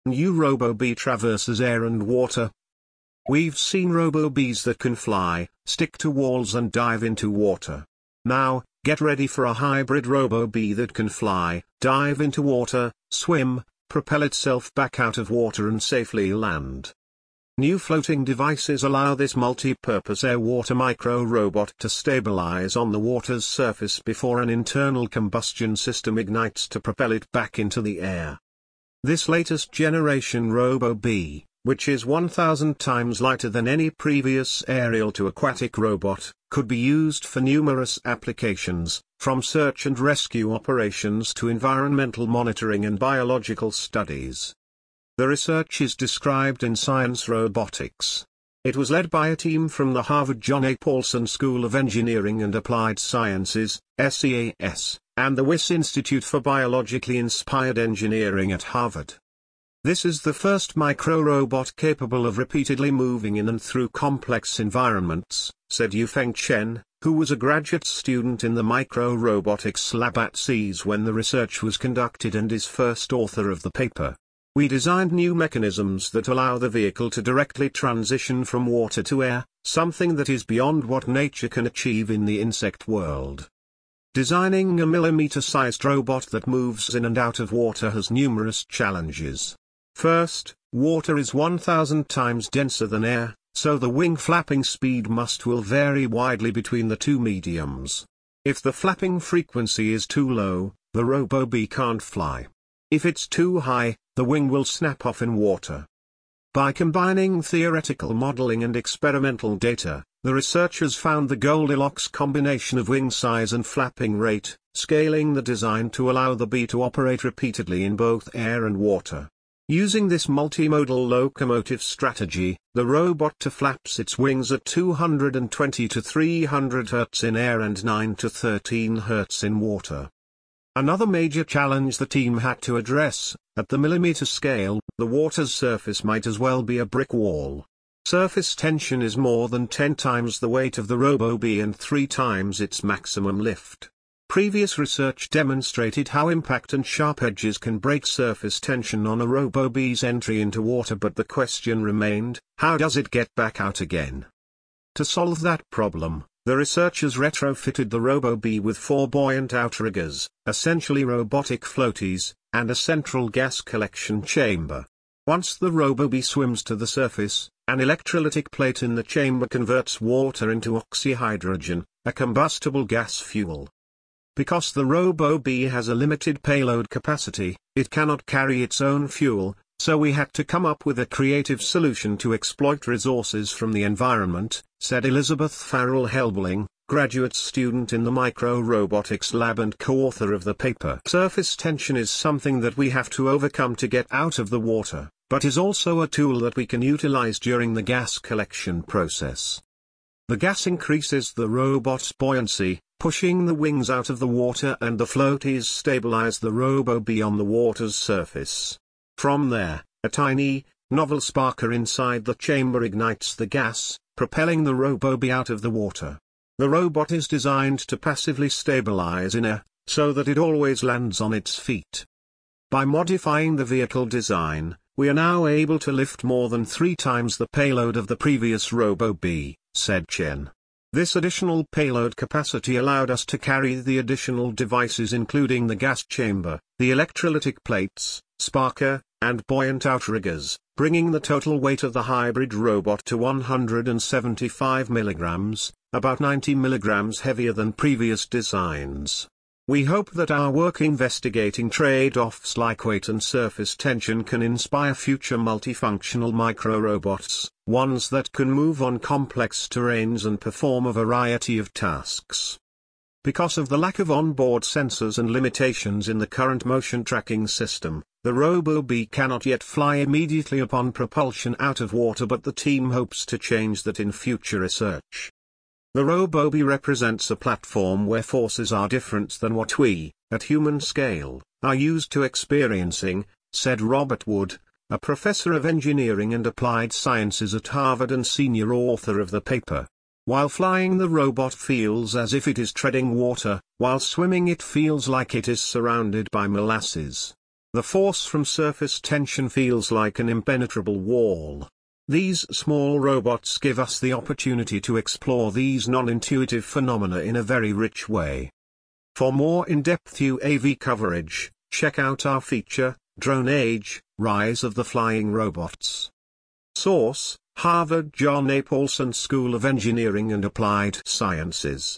New RoboBee traverses air and water. We've seen RoboBees that can fly, stick to walls and dive into water. Now, get ready for a hybrid RoboBee that can fly, dive into water, swim, propel itself back out of water and safely land. New floating devices allow this multi-purpose air-water micro-robot to stabilize on the water's surface before an internal combustion system ignites to propel it back into the air. This latest generation RoboBee, which is 1,000 times lighter than any previous aerial-to-aquatic robot, could be used for numerous applications, from search and rescue operations to environmental monitoring and biological studies. The research is described in Science Robotics. It was led by a team from the Harvard John A. Paulson School of Engineering and Applied Sciences, SEAS, and the Wyss Institute for Biologically Inspired Engineering at Harvard. This is the first micro-robot capable of repeatedly moving in and through complex environments, said Yufeng Chen, who was a graduate student in the micro-robotics lab at SEAS when the research was conducted and is first author of the paper. We designed new mechanisms that allow the vehicle to directly transition from water to air, something that is beyond what nature can achieve in the insect world. Designing a millimeter-sized robot that moves in and out of water has numerous challenges. First, water is 1,000 times denser than air, so the wing flapping speed will vary widely between the two mediums. If the flapping frequency is too low, the RoboBee can't fly. If it's too high, the wing will snap off in water. By combining theoretical modeling and experimental data, the researchers found the Goldilocks combination of wing size and flapping rate, scaling the design to allow the bee to operate repeatedly in both air and water. Using this multimodal locomotive strategy, the robot flaps its wings at 220 to 300 Hz in air and 9 to 13 Hz in water. Another major challenge the team had to address: at the millimeter scale, the water's surface might as well be a brick wall. Surface tension is more than 10 times the weight of the RoboBee and 3 times its maximum lift. Previous research demonstrated how impact and sharp edges can break surface tension on a RoboBee's entry into water, but the question remained, how does it get back out again? To solve that problem, the researchers retrofitted the RoboBee with 4 buoyant outriggers, essentially robotic floaties, and a central gas collection chamber. Once the RoboBee swims to the surface, an electrolytic plate in the chamber converts water into oxyhydrogen, a combustible gas fuel. Because the RoboBee has a limited payload capacity, it cannot carry its own fuel, so we had to come up with a creative solution to exploit resources from the environment, said Elizabeth Farrell Helbling, graduate student in the micro-robotics lab and co-author of the paper. Surface tension is something that we have to overcome to get out of the water, but is also a tool that we can utilize during the gas collection process. The gas increases the robot's buoyancy, pushing the wings out of the water, and the floaties stabilize the RoboBee on the water's surface. From there, a tiny, novel sparker inside the chamber ignites the gas, propelling the RoboBee out of the water. The robot is designed to passively stabilize in air, so that it always lands on its feet. By modifying the vehicle design, we are now able to lift more than 3 times the payload of the previous RoboBee, said Chen. This additional payload capacity allowed us to carry the additional devices, including the gas chamber, the electrolytic plates, sparker, and buoyant outriggers, bringing the total weight of the hybrid robot to 175 milligrams, about 90 milligrams heavier than previous designs. We hope that our work investigating trade-offs like weight and surface tension can inspire future multifunctional micro-robots, ones that can move on complex terrains and perform a variety of tasks. Because of the lack of onboard sensors and limitations in the current motion tracking system, the RoboBee cannot yet fly immediately upon propulsion out of water, but the team hopes to change that in future research. The RoboBee represents a platform where forces are different than what we, at human scale, are used to experiencing, said Robert Wood, a professor of engineering and applied sciences at Harvard and senior author of the paper. While flying, the robot feels as if it is treading water, while swimming it feels like it is surrounded by molasses. The force from surface tension feels like an impenetrable wall. These small robots give us the opportunity to explore these non-intuitive phenomena in a very rich way. For more in-depth UAV coverage, check out our feature, Drone Age: Rise of the Flying Robots. Source: Harvard John A. Paulson School of Engineering and Applied Sciences.